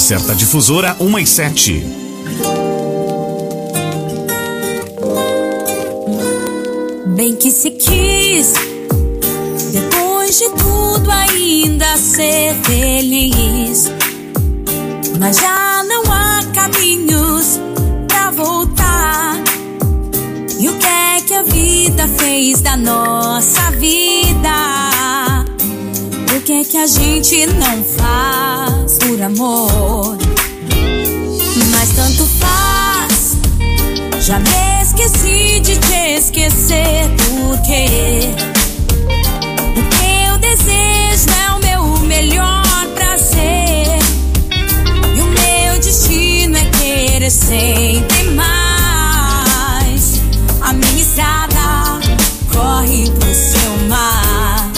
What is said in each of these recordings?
certa Difusora 1/7. Bem que se quis, depois de tudo ainda ser feliz, mas já não há caminhos pra voltar. E o que a vida fez da nossa vida? O que a gente não faz por amor? Mas tanto faz, já me esqueci de te esquecer. Porque o que eu desejo é o meu melhor prazer, e o meu destino é querer sempre mais. A minha estrada corre pro seu mar.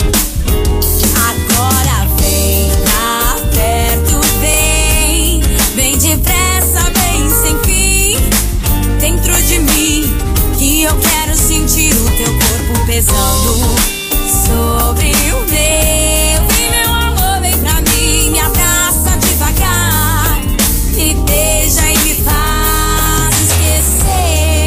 Agora vem pra perto, vem, vem depressa, vem sem fim, dentro de mim, que eu quero sentir o teu corpo pesando sobre o meu. Vem, meu amor, vem pra mim, me abraça devagar, me beija e me faz esquecer.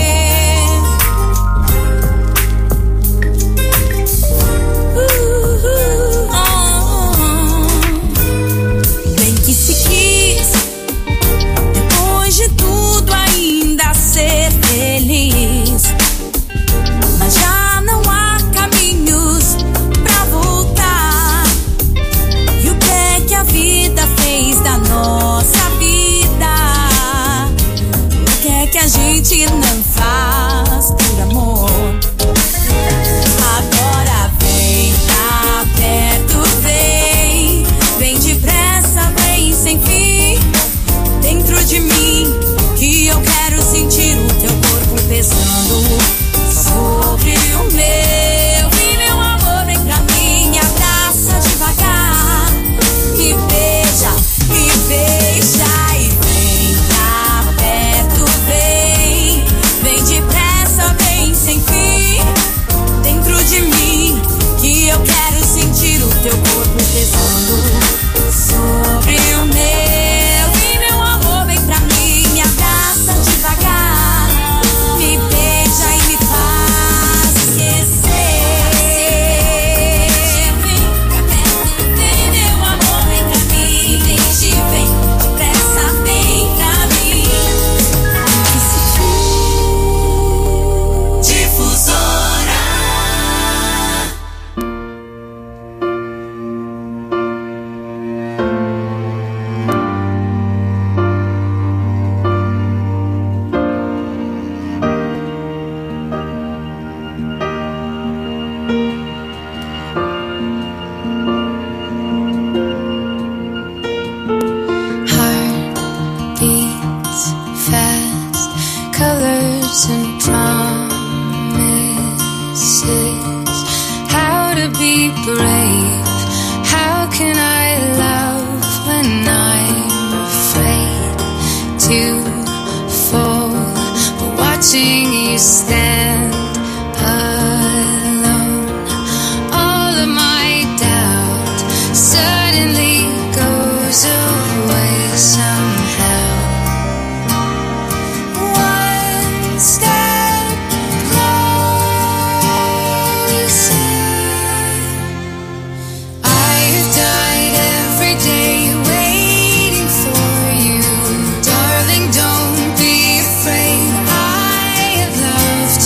Bem que se quis, depois de tudo ainda ser feliz, mas já não há caminhos pra voltar. E o que a vida fez da nossa vida? O que a gente não faz por amor? Agora vem pra perto, vem, vem depressa, vem sem fim, dentro de mim, que eu quero sentir o teu corpo pesando sobre o meu. Vem, meu amor, vem pra mim, me abraça devagar, me beija e vem pra perto, vem, vem depressa, vem sem fim, dentro de mim, que eu quero sentir o teu corpo pesando sobre o meu. Vem, meu amor, vem pra mim, me abraça devagar, me beija e me faz esquecer. Vem pra perto, vem, meu amor, vem pra mim, vem depressa, vem pra mim. Difusora. Heart beats fast, colors and promises. How to be brave? How can I love when I'm afraid to fall? But watching you stand alone, all of my doubt suddenly goes away somehow. One step closer. I have died every day waiting for you. Darling, don't be afraid. I have loved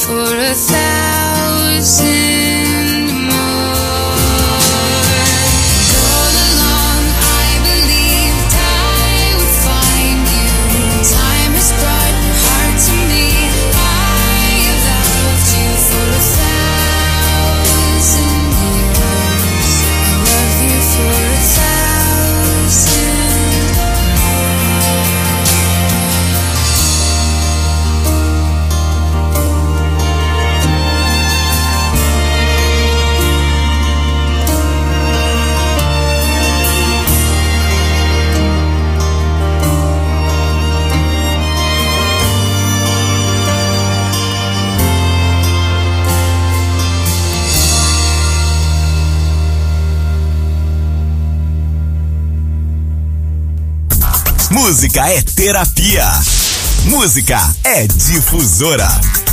for 1,000 more. All along I believed I would find you. Time has brought your heart to me. I have loved you for 1,000 years. I love you for 1,000. Música é terapia. Música é difusora.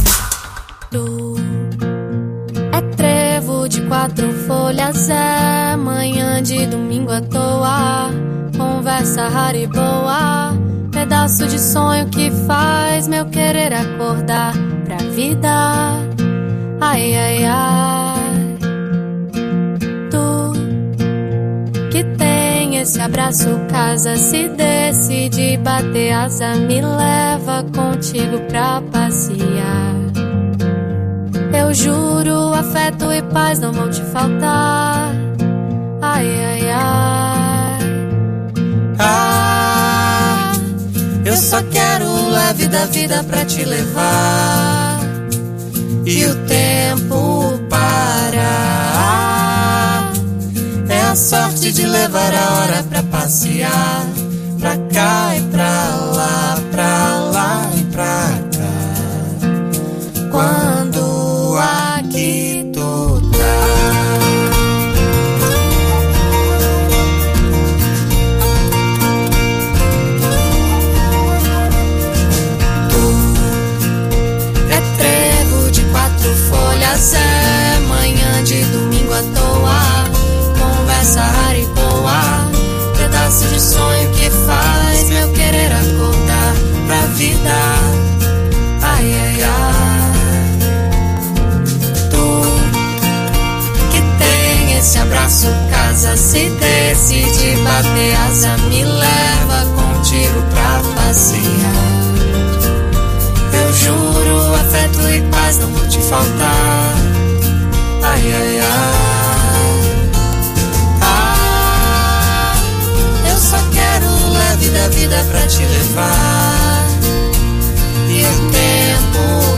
É trevo de 4 folhas, é manhã de domingo à toa. Conversa rara e boa, pedaço de sonho que faz meu querer acordar pra vida. Ai, ai, ai. Tu que tem esse abraço, casa, se decide bater asa, me leva contigo pra passear. Eu juro, afeto e paz não vão te faltar. Ai, ai, ai. Ah, eu só quero o leve da vida pra te levar e o tempo parar. É a sorte de levar a hora pra passear, pra cá e pra lá e pra cá. Quando aqui tu tá. É manhã de domingo à toa, conversa rara e boa, pedaço de sonho que faz meu querer acordar pra vida. Ai, ai, ai. Tu que tem esse abraço, casa, se decide bater asa, me leva contigo pra passear. Eu juro, afeto e paz não vão te faltar. Ai, ai, ai. Ah, eu só quero o leve da vida pra te levar e o tempo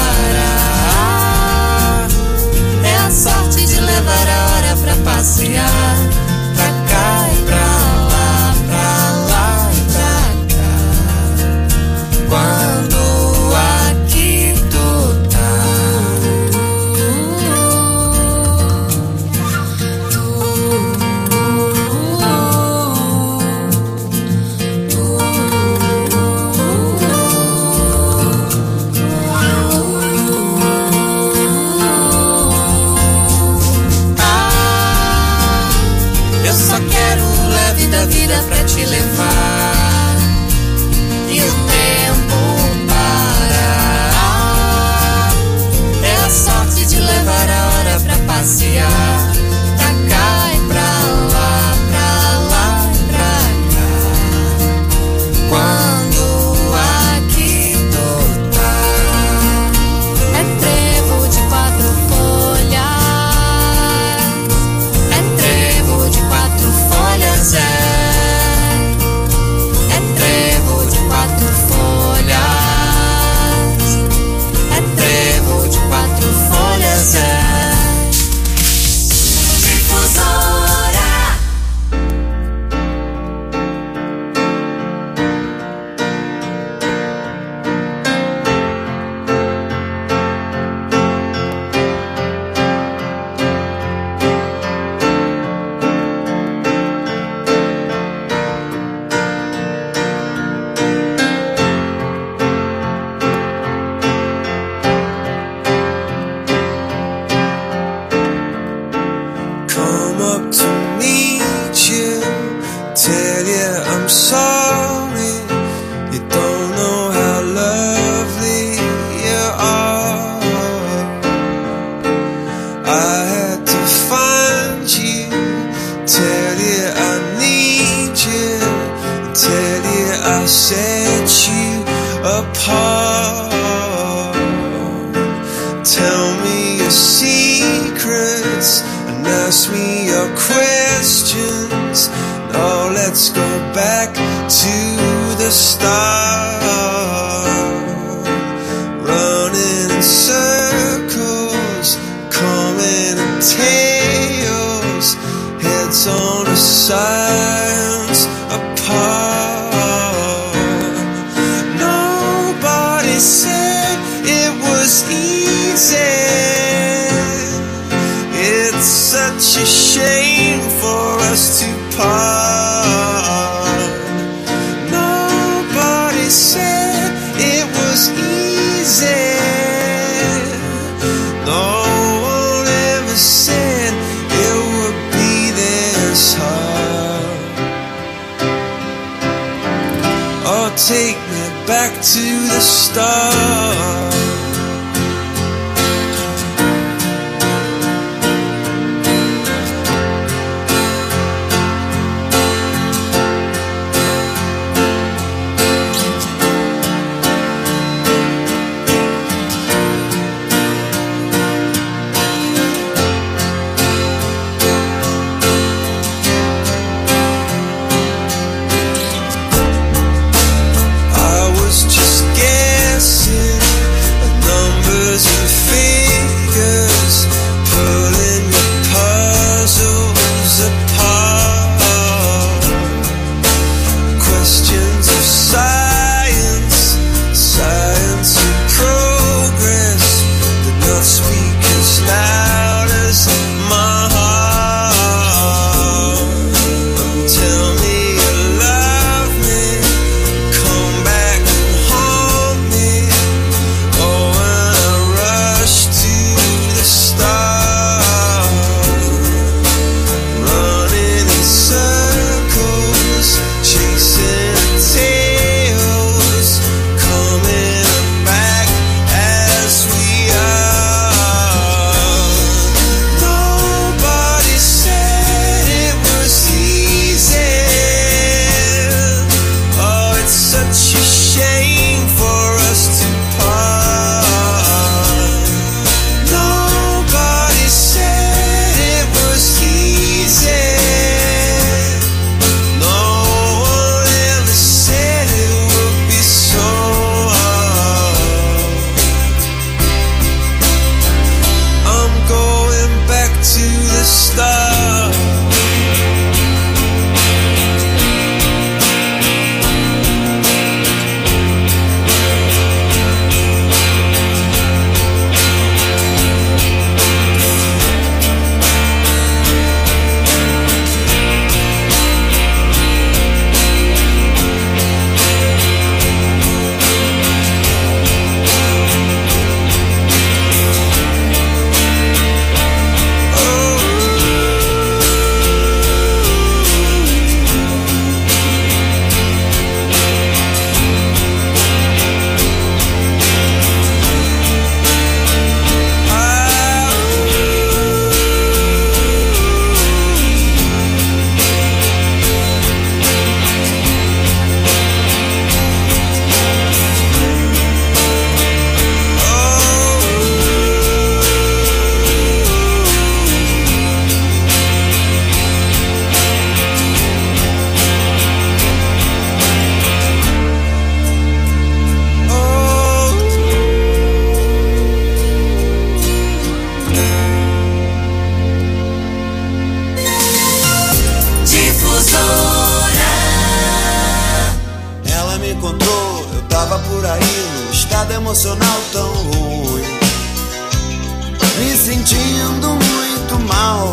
parar. É a sorte de levar a hora pra passear, pra cá e pra lá e pra cá. Quando aqui tu tá. Ah, eu só quero o leve da vida pra te levar e o tempo parar. É a sorte de levar a hora pra passear, pra cá e pra lá e pra cá. Quando aqui tu tá. É trevo de 4 folhas, é trevo de 4 folhas, é trevo de 4 folhas, é trevo de 4 folhas, é difusora. Come up to meet you, tell you I'm sorry. You don't know how lovely you are. tell you I set you apart. Tell me your secrets and ask me your questions. Now let's go back to the start. Running in circles, coming in tails, heads on the sides apart. Nobody said it was easy. It's such a shame for us to part. Nobody said it was easy. No one ever said it would be this hard. Oh, take me back to the start. Emocional tão ruim, me sentindo muito mal,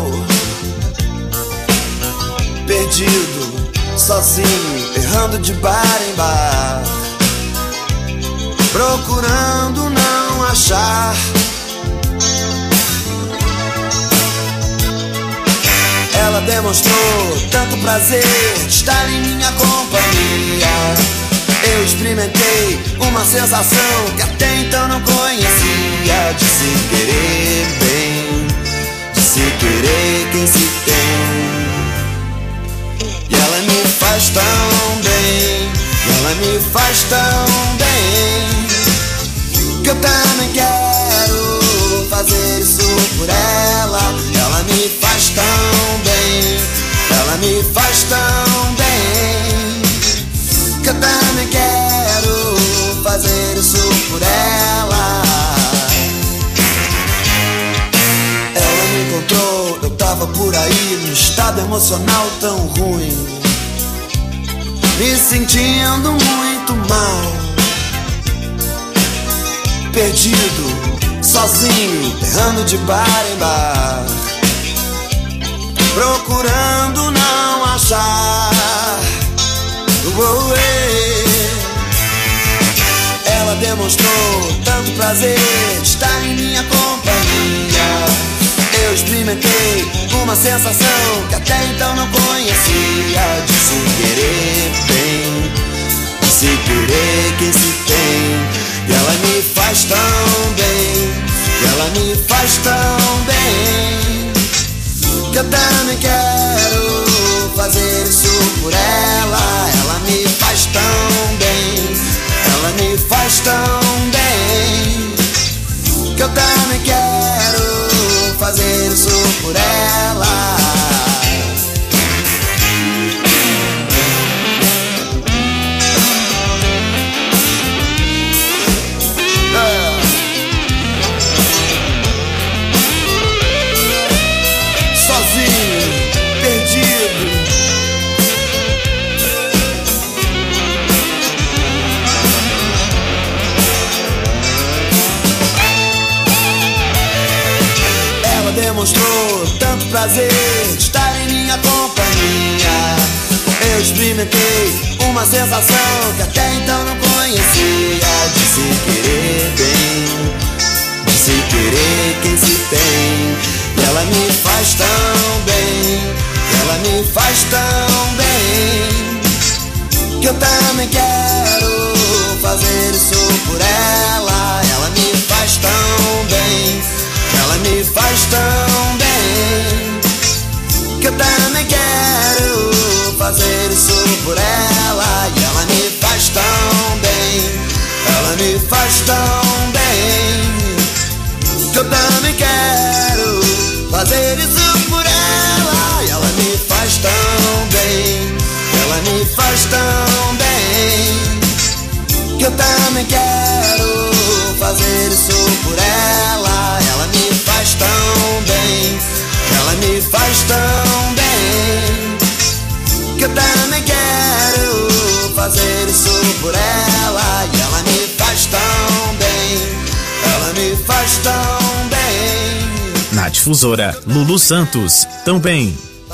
perdido, sozinho, errando de bar em bar, procurando não achar. Ela demonstrou tanto prazer de estar em minha companhia. Eu experimentei uma sensação que até então não conhecia, de se querer bem, de se querer quem se tem. E ela me faz faz tão bem, ela me faz tão bem, que eu também quero fazer isso por ela. Ela me faz tão bem, ela me faz tão bem, que eu também quero fazer isso por ela. Ela me encontrou, eu tava por aí num estado emocional tão ruim, me sentindo muito mal, perdido, sozinho, errando de bar em bar, procurando não achar. Ela demonstrou tanto prazer de estar em minha companhia. Eu experimentei uma sensação que até então não conhecia, de se querer bem, de se querer quem se tem. E ela me faz tão bem, e ela me faz tão bem, que eu também quero fazer isso por ela. Ela me faz tão bem, ela me faz tão bem, que eu também quero fazer isso por ela. Demonstrou tanto prazer de estar em minha companhia. Eu experimentei uma sensação que até então não conhecia, de se querer bem, de se querer quem se tem. E ela me faz tão bem, ela me faz tão bem, que eu também quero fazer isso por ela. Ela me faz tão bem, ela me faz tão bem, que eu também quero fazer isso por ela. E ela me faz tão bem, ela me faz tão bem, que eu também quero fazer isso por ela. E ela me faz tão bem, ela me faz tão bem, que eu também quero fazer isso por ela. Ela me faz tão bem, ela me faz tão bem, que eu também quero fazer isso por ela. E ela me faz tão bem, ela me faz tão bem. Na Difusora, Lulu Santos, também.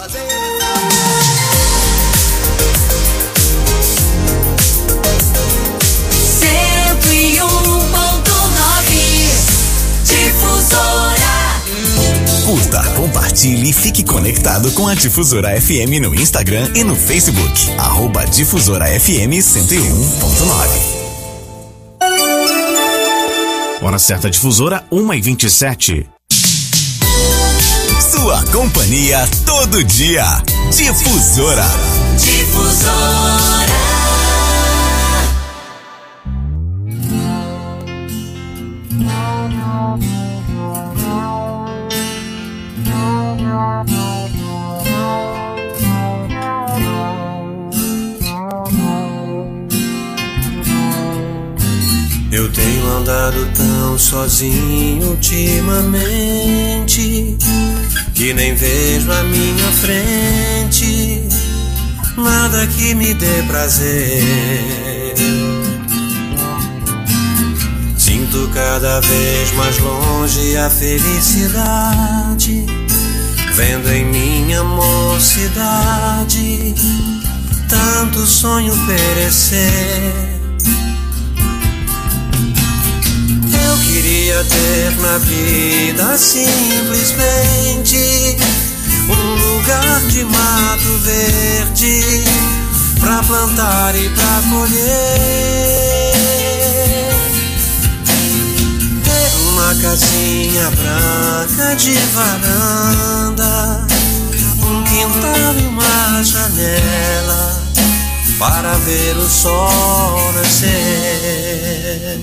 Curta, compartilhe e fique conectado com a Difusora FM no Instagram e no Facebook. @Difusora FM 101.9. Hora certa, Difusora, 1h27. Sua companhia todo dia. Difusora. Difusora. Eu tenho andado tão sozinho ultimamente, que nem vejo à minha frente nada que me dê prazer. Sinto cada vez mais longe a felicidade, vendo em minha mocidade tanto sonho perecer. Eu queria ter na vida simplesmente um lugar de mato verde pra plantar e pra colher, ter uma casinha branca de varanda, um quintal e uma janela para ver o sol nascer.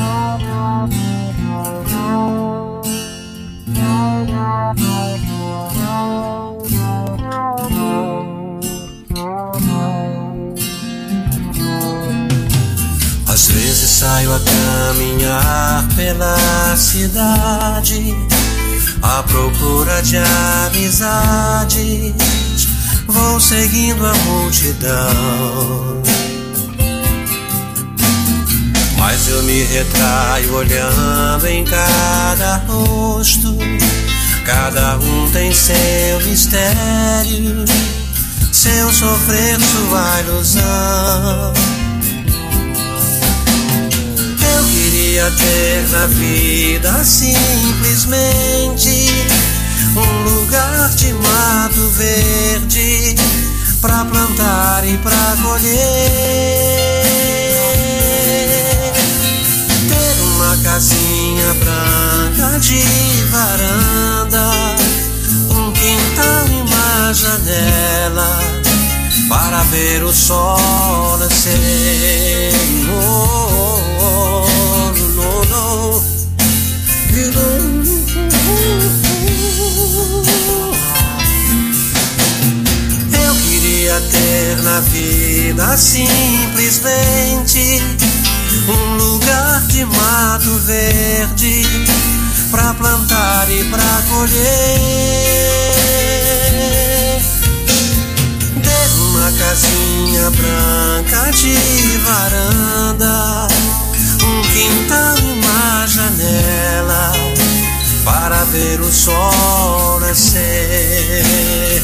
Às vezes saio a caminhar pela cidade à procura de amizades, vou seguindo a multidão, mas eu me retraio olhando em cada rosto, cada um tem seu mistério, seu sofrer, sua ilusão. Eu queria ter na vida simplesmente um lugar de mato verde pra plantar e pra colher, ter uma casinha branca de varanda, um quintal e uma janela para ver o sol nascer. Eu queria ter na vida simplesmente um lugar de mato verde pra plantar e pra colher, ter uma casinha branca de varanda, um quintal e uma janela para ver o sol nascer.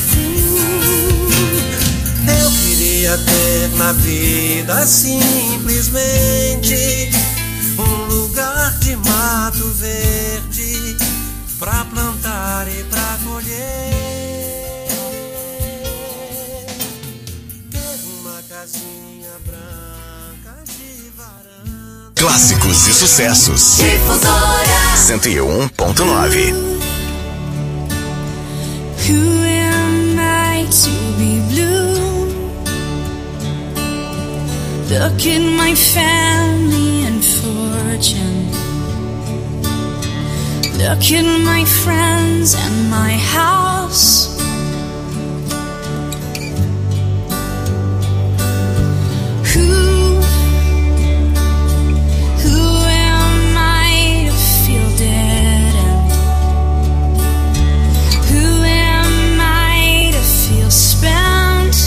Eu queria ter na vida simplesmente um lugar de mato verde pra plantar e pra colher, ter uma casinha branca de varanda. Clássicos e sucessos. Difusora 101.9. Who am I to be blue? Look at my family and fortune. Look at my friends and my house. Who am I to feel dead? And who am I to feel spent?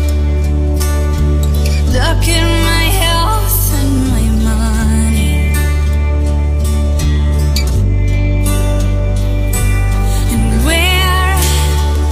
Look at my health and my money, and where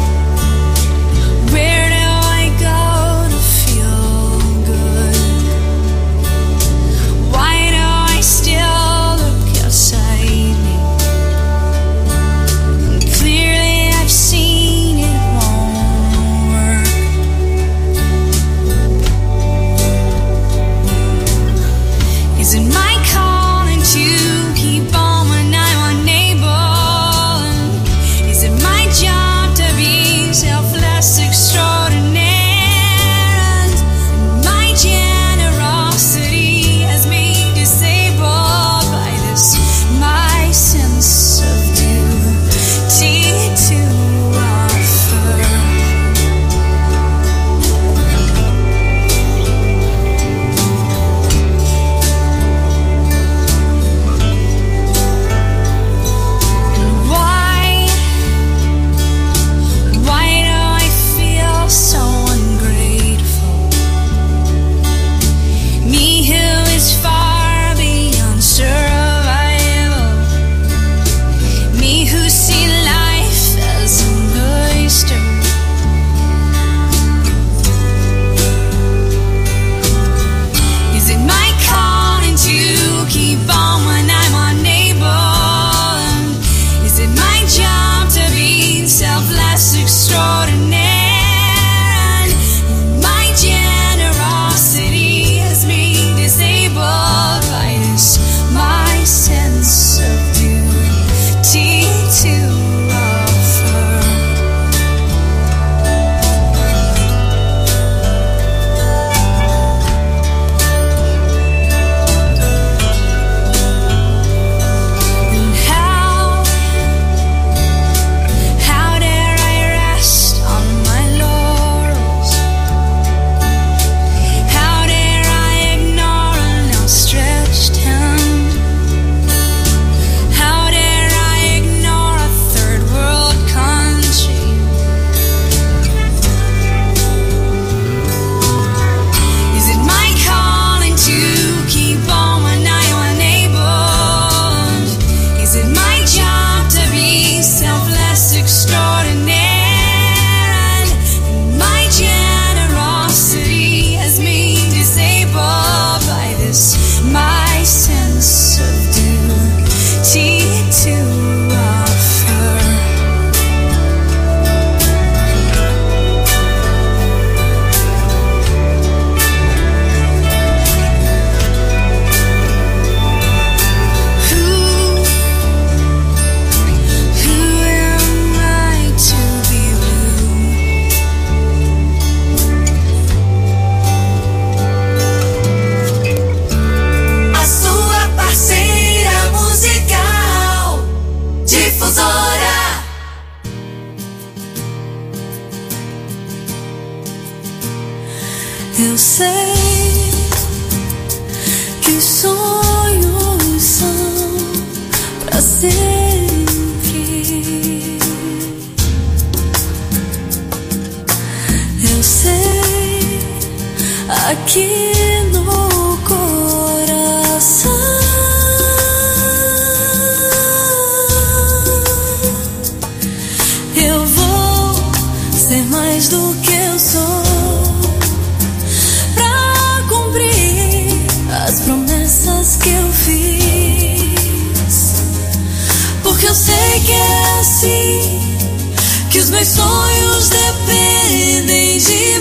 que os meus sonhos dependem de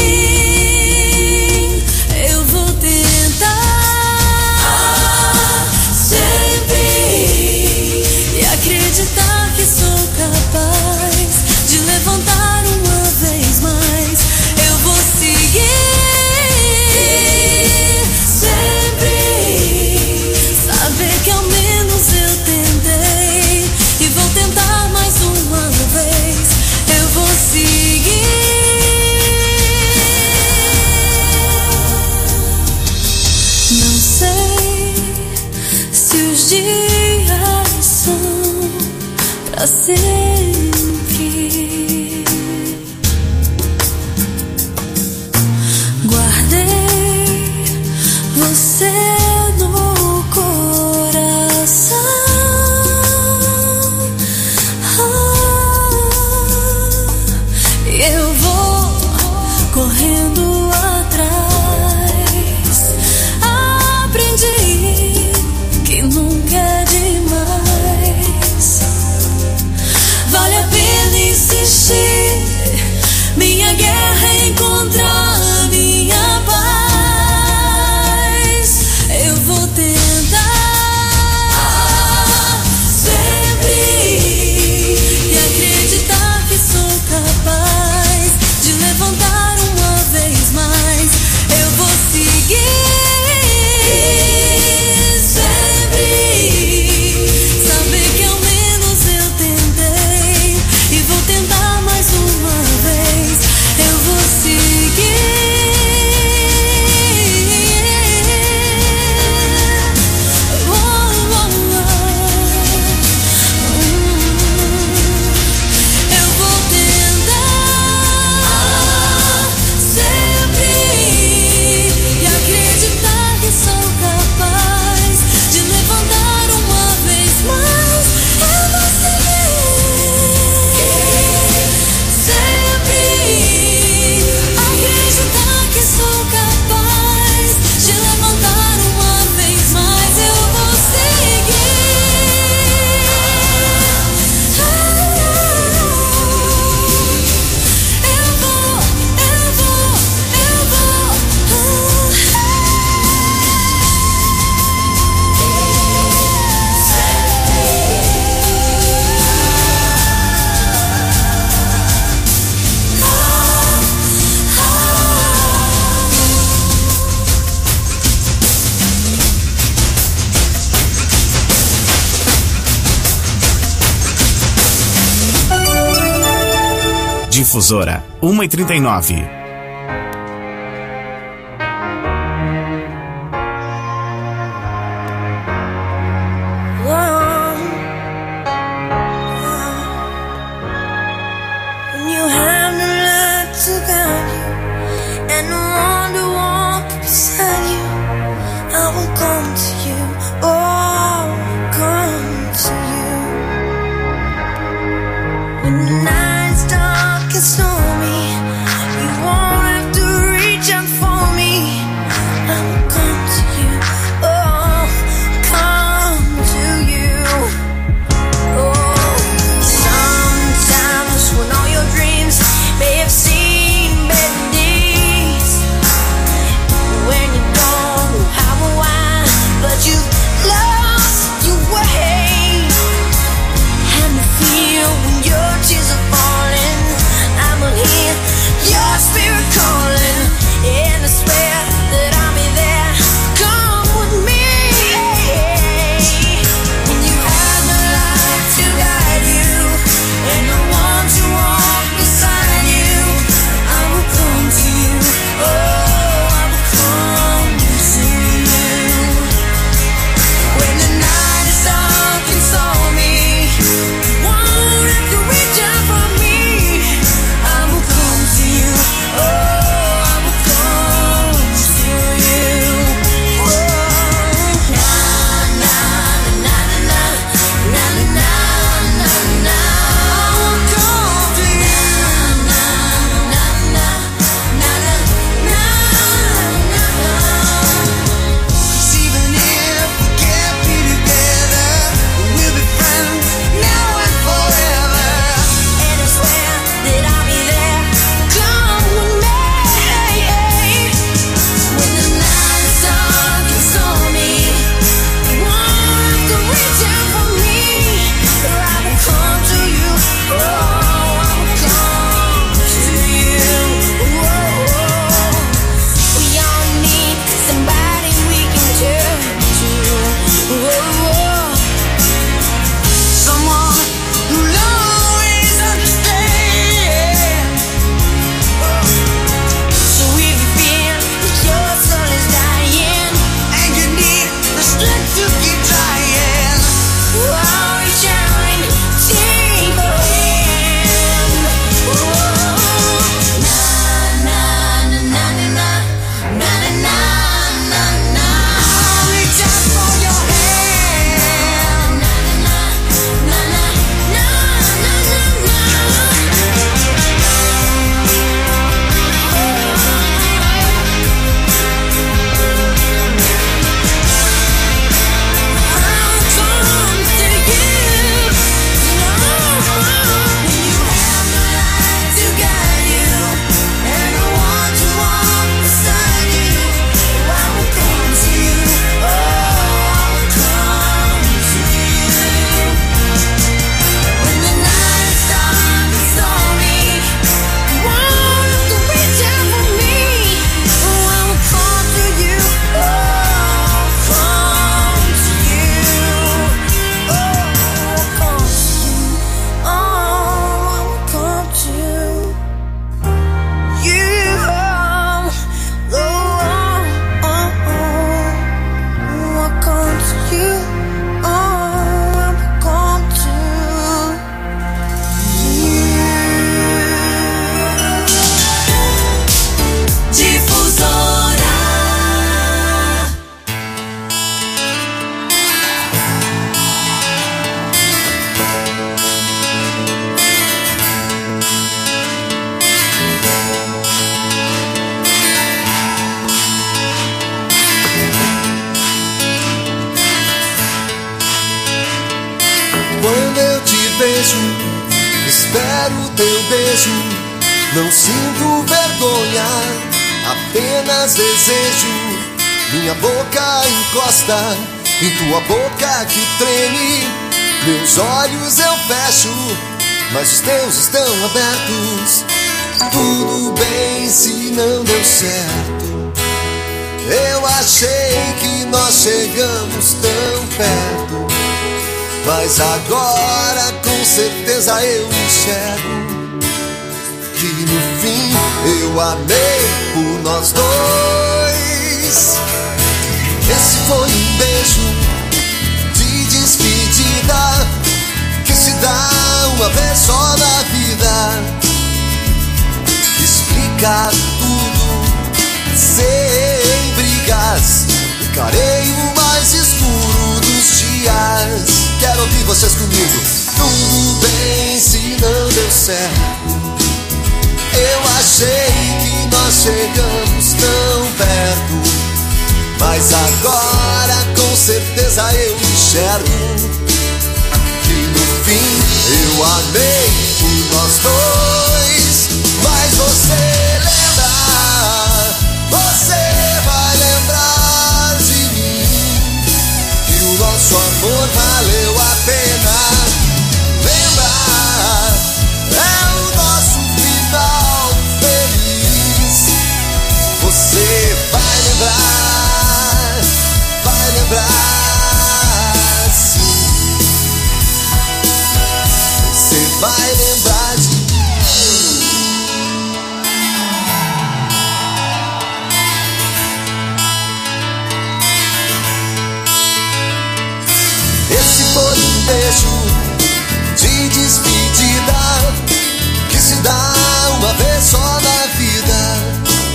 mim. Eu vou tentar sempre e acreditar que sou capaz de levantar uma vez mais. Eu vou seguir sempre, saber que ao menos eu tentei e vou tentar mais uma vez. Eu vou seguir. Não sei se os dias são pra sempre. Guardei você no coração. Eu vou correndo atrás. Aprendi que nunca é demais. Vale a pena insistir. Minha guerra é encontrar minha paz. Eu vou tentar sempre e acreditar que sou capaz de levantar uma vez mais. Eu vou seguir sempre, saber que ao menos eu tentei e vou tentar mais uma vez. Eu vou seguir. Eu vou tentar sempre e acreditar que sou capaz de levantar uma vez mais. Eu vou seguir sempre, acreditar que sou capaz de levantar uma vez mais. Eu vou Difusora 1:39. When you have no light to guide you and no one to walk beside you, I will come to you, oh, come to you. When the night's dark and stormy, you won't desejo, espero teu beijo. Não sinto vergonha, apenas desejo. Minha boca encosta em tua boca que treme. Meus olhos eu fecho, mas os teus estão abertos. Tudo bem se não deu certo. Eu achei que nós chegamos tão perto, mas agora com certeza eu enxergo que no fim eu amei por nós dois. Esse foi um beijo de despedida que se dá uma vez só na vida. Explica tudo sem brigas, encarei o mais escuro dos dias. Quero ouvir vocês comigo. Tudo bem se não deu certo. Eu achei que nós chegamos tão perto, mas agora com certeza eu enxergo que no fim eu amei por nós dois. Mas você lembra, você vai lembrar de mim, que o nosso amor valeu a pena. Lembra, é o nosso final feliz. Você vai lembrar, sim. Você vai lembrar de mim. Esse foi um beijo de despedida que se dá uma vez só na vida.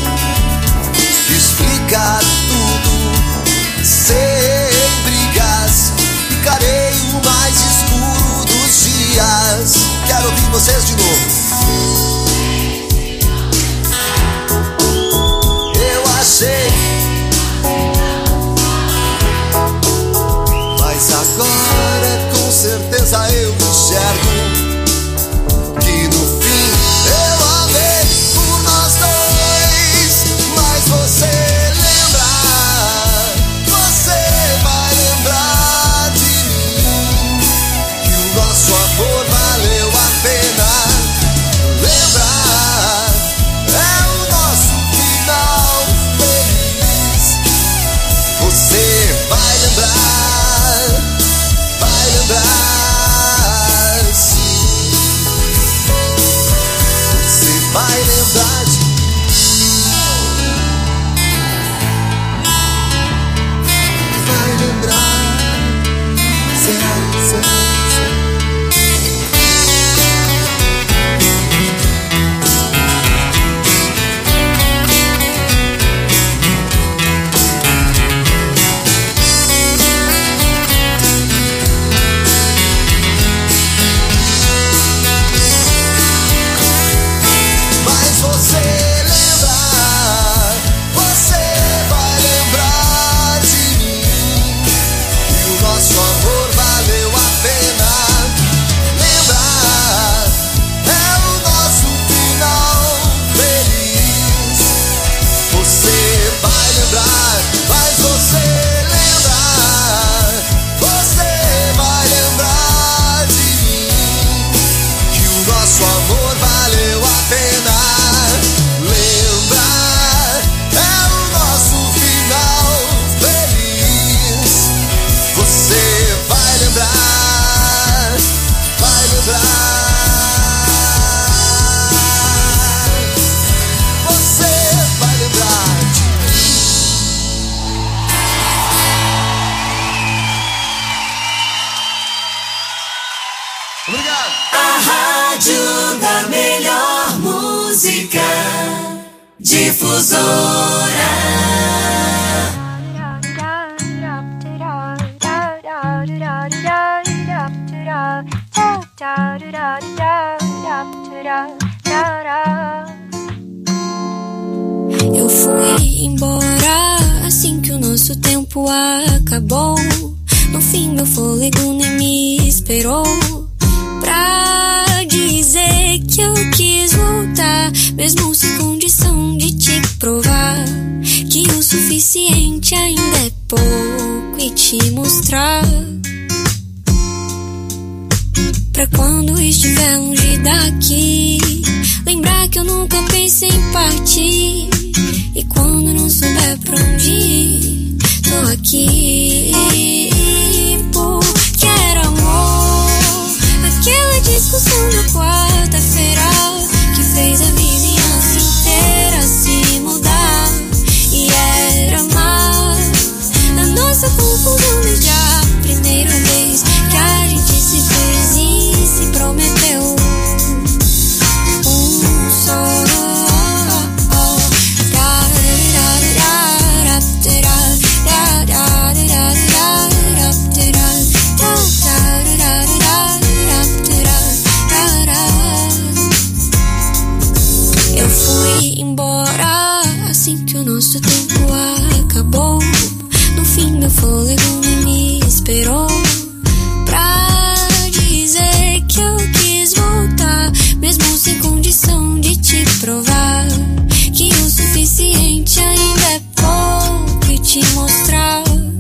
Explica tudo sem brigas, encarei o mais escuro dos dias. Quero ouvir vocês de novo. Eu achei, mas agora com certeza eu enxergo que no fim eu amei por nós dois. Mas você lembra, você vai lembrar de mim, que o nosso amor valeu a pena. Lembra, é o nosso final feliz. Você vai lembrar, sim. Você vai lembrar de mim. Vai lembrar, será. Mas você lembra, você vai lembrar de mim, que o nosso amor valeu a pena. Lembra, é o nosso final feliz. Você vai lembrar, mas você lembra, você vai lembrar de mim, que o nosso amor valeu a pena. Lembra, é o nosso final feliz. Você vai lembrar, você vai lembrar de mim. Obrigado. A rádio da melhor música, Difusora. Eu fui embora assim que o nosso tempo acabou. No fim meu fôlego nem me esperou pra mesmo sem condição de te provar que o suficiente ainda é pouco e te mostrar. Pra quando estiver longe daqui, lembrar que eu nunca pensei em partir. E quando não souber pra onde ir, tô aqui. Porque era amor, aquela discussão da quarta-feira que fez a vizinhança inteira se mudar. E era amar, a nossa confusão desde a primeira vez que a gente se fez e se prometeu um só. Eu fui embora assim que o nosso tempo acabou. No fim meu fôlego me esperou pra dizer que eu quis voltar, mesmo sem condição de te provar que o suficiente ainda é pouco e te mostrar.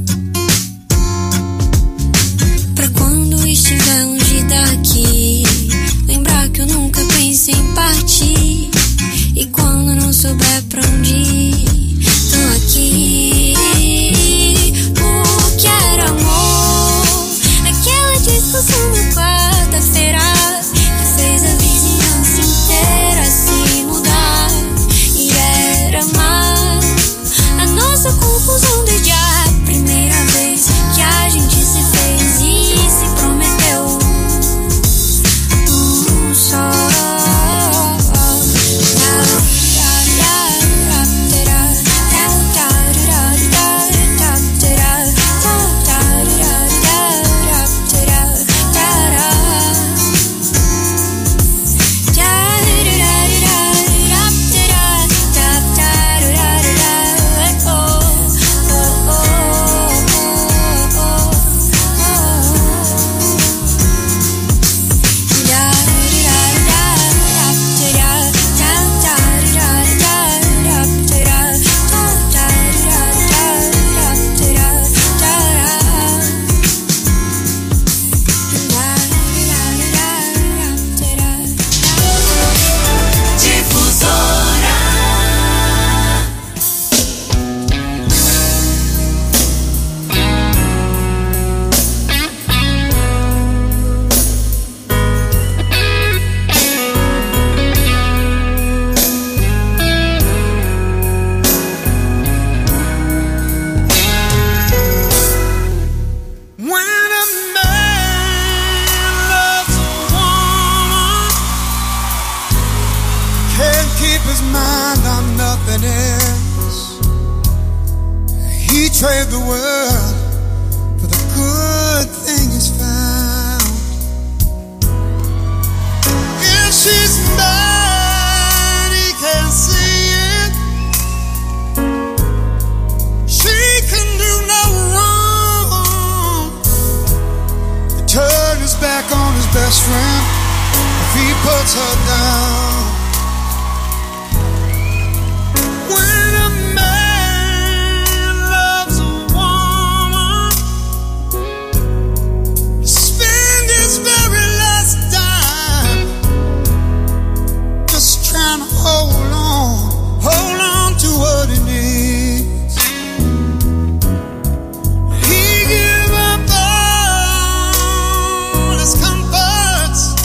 Pra quando estiver longe daqui, lembrar que eu nunca pensei em partir. E quando não souber pra onde ir, tô aqui. Porque era amor, aquela discussão da quarta-feira que fez a vizinhança inteira se mudar. E era amar, a nossa confusão desde a primeira vez que a gente se fez e se prometeu um só. Trade the world for the good thing he's found. If she's mad, he can't see it. She can do no wrong. He turned his back on his best friend if he puts her down. When a man hold on to what he needs. He give up all his comforts,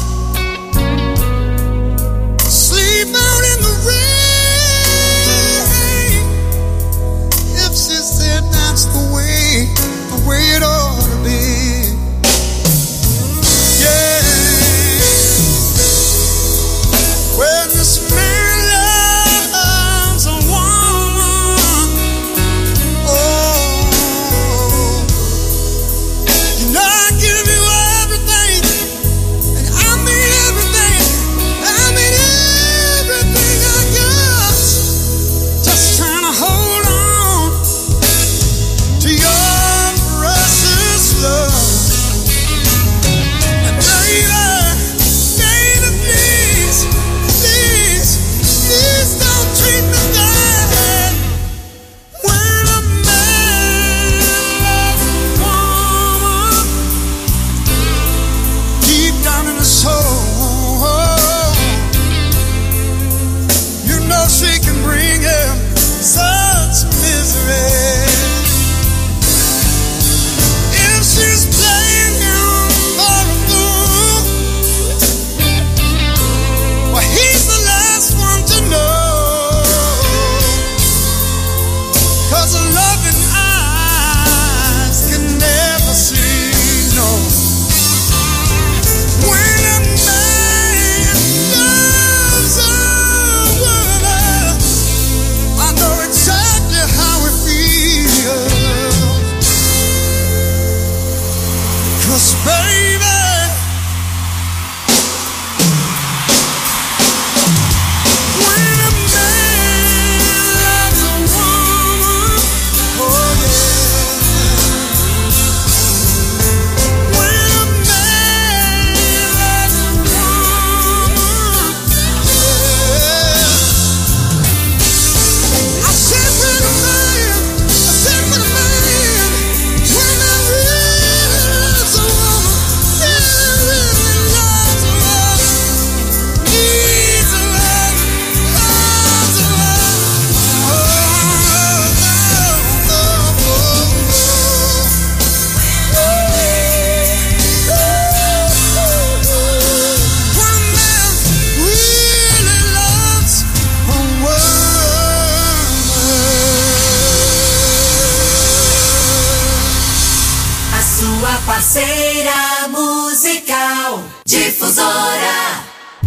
sleep out in the rain. If she said that's the way it ought to be. Yeah, when this man please, parceira musical Difusora.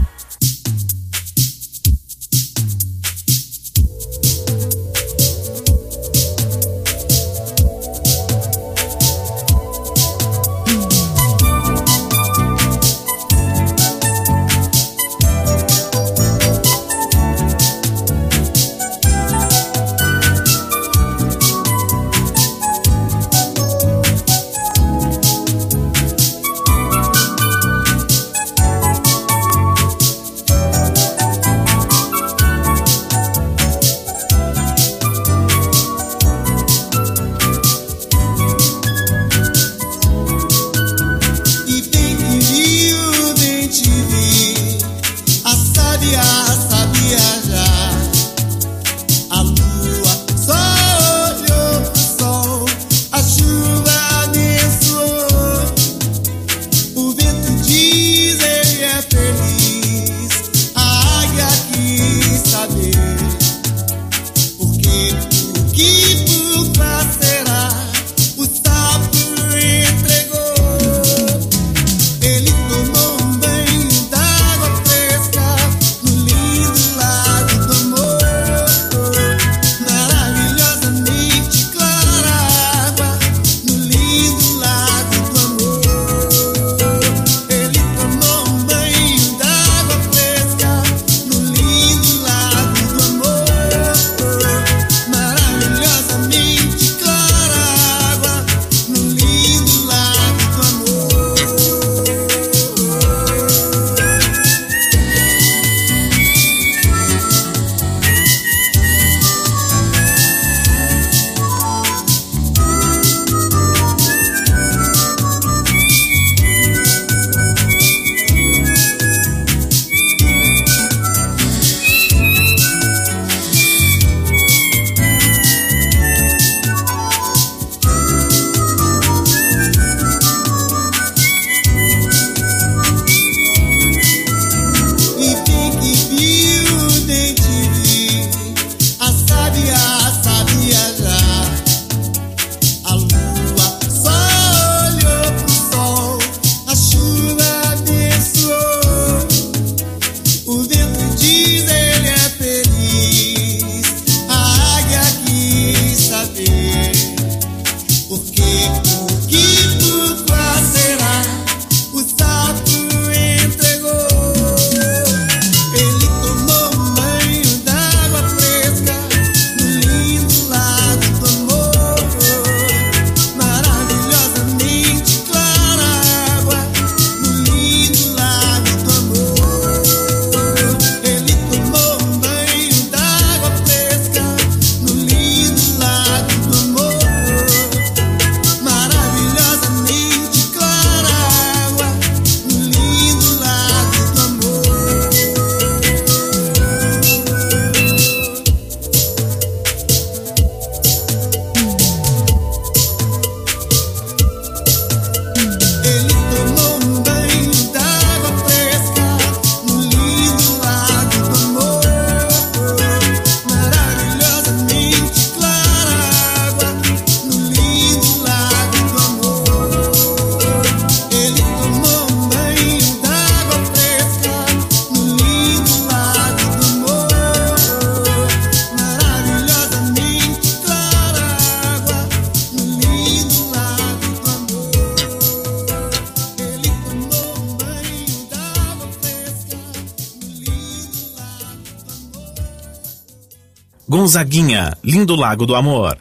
Gonzaguinha, Lindo Lago do Amor.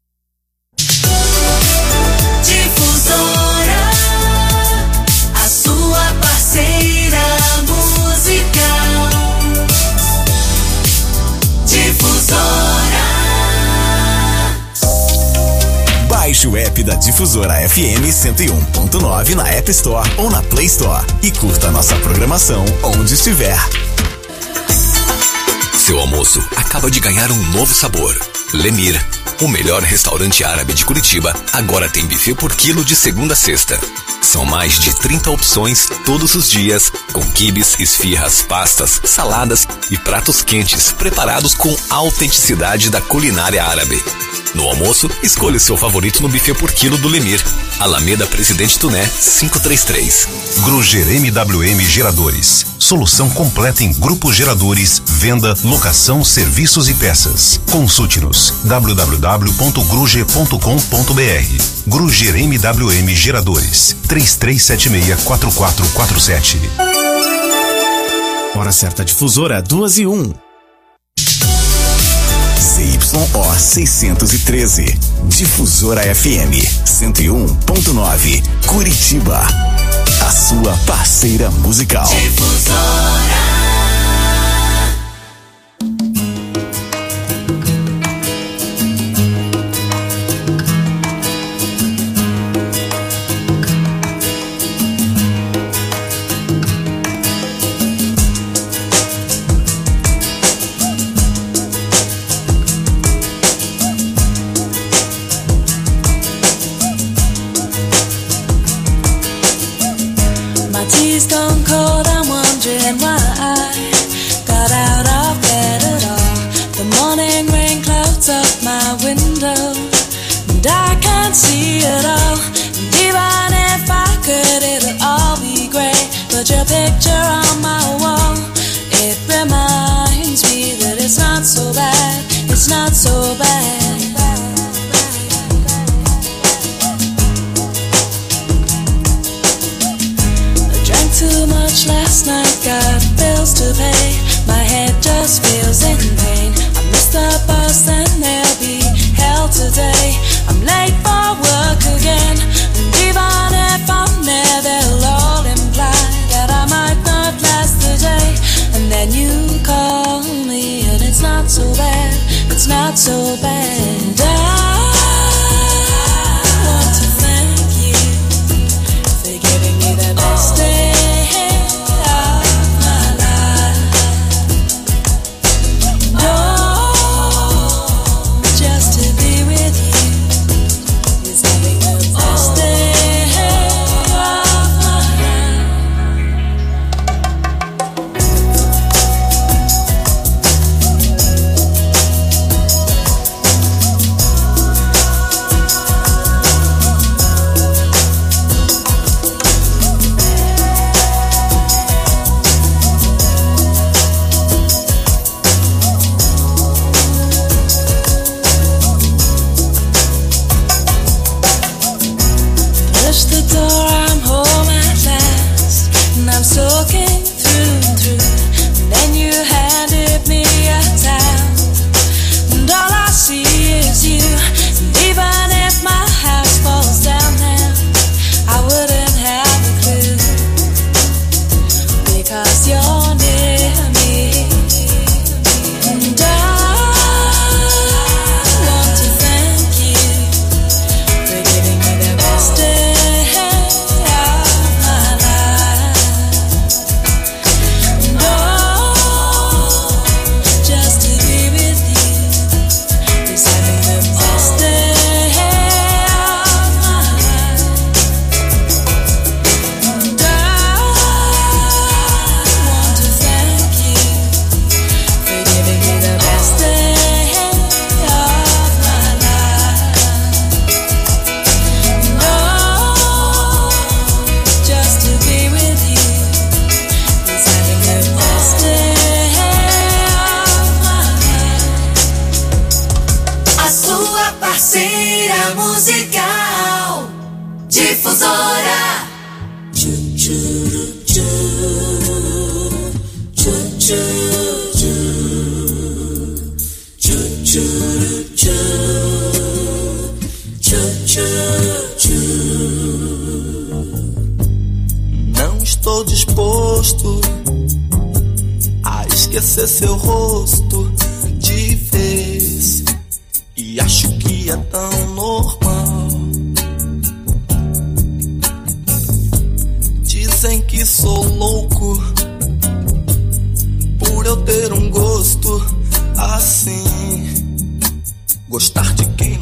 Difusora, a sua parceira musical. Difusora. Baixe o app da Difusora FM 101.9 na App Store ou na Play Store e curta nossa programação onde estiver. Seu almoço acaba de ganhar um novo sabor. Lemir, O melhor restaurante árabe de Curitiba agora tem buffet por quilo de segunda a sexta. São mais de 30 opções todos os dias, com quibes, esfirras, pastas, saladas e pratos quentes preparados com a autenticidade da culinária árabe. No almoço, escolha o seu favorito no buffet por quilo do Lemir, Alameda Presidente Tuné, 533. Gruger MWM Geradores. Solução completa em grupos geradores, venda, locação, serviços e peças. Consulte-nos www.gruger.com.br. Gruger MWM Geradores. 3376-4447. Hora certa difusora 2:01. ZYO 613. Difusora FM 101.9. Curitiba. A sua parceira musical. Difusora. Gone cold, I'm wondering why I got out of bed at all. The morning rain clouds up my window, and I can't see it all. And even if I could, it'll all be great. But your picture on my wall, it reminds me that it's not so bad. It's not so bad. Too much last night, got bills to pay. My head just feels in pain. I missed the bus and there'll be hell today. I'm late for work again, and even if I'm there, they'll all imply that I might not last the day. And then you call me, and it's not so bad. It's not so bad. I want to thank you for giving me the best day. Não estou disposto a esquecer seu rosto de vez, e acho que é tão normal. Dizem que sou louco por eu ter um gosto assim, gostar de quem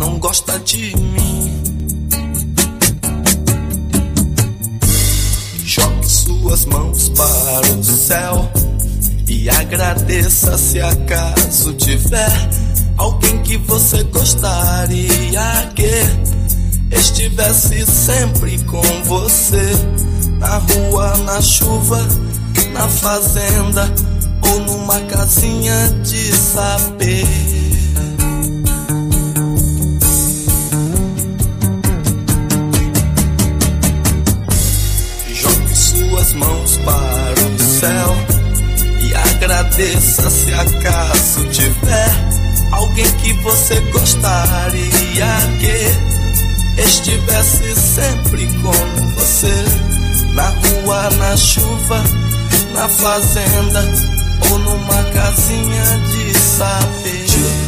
suas mãos para o céu e agradeça se acaso tiver alguém que você gostaria que estivesse sempre com você, na rua, na chuva, na fazenda ou numa casinha de saber. Jogue suas mãos para o céu e agradeça se acaso tiver alguém que você gostaria que estivesse sempre com você, na rua, na chuva, na fazenda ou numa casinha de saber.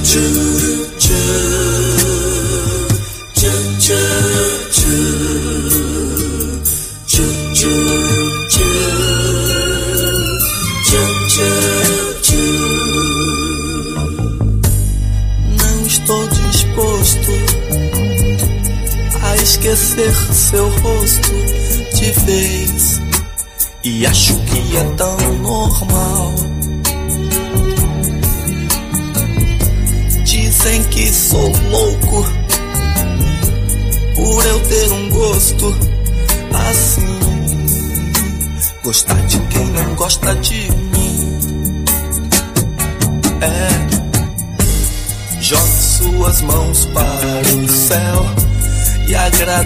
Não estou disposto a esquecer seu rosto de vez, e acho que é tão normal. Dizem que sou louco por eu ter um gosto assim, gostar de quem não gosta de mim. Jogue suas mãos para o céu e agradeça